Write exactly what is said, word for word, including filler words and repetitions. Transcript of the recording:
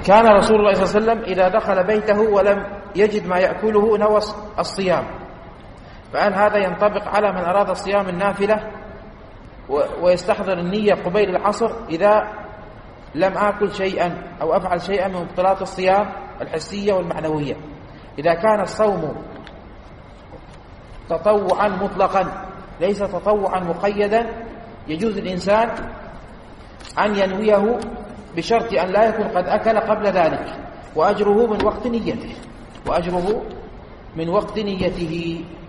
كان رسول الله صلى الله عليه وسلم إذا دخل بيته ولم يجد ما يأكله نوى الصيام. فهل هذا ينطبق على من أراد الصيام النافلة ويستحضر النية قبيل العصر إذا لم آكل شيئا أو أفعل شيئا من مبطلات الصيام الحسية والمعنوية؟ إذا كان الصوم تطوعا مطلقا ليس تطوعا مقيدا يجوز الإنسان أن ينويه بشرط أن لا يكون قد أكل قبل ذلك، وأجره من وقت نيته وأجره من وقت نيته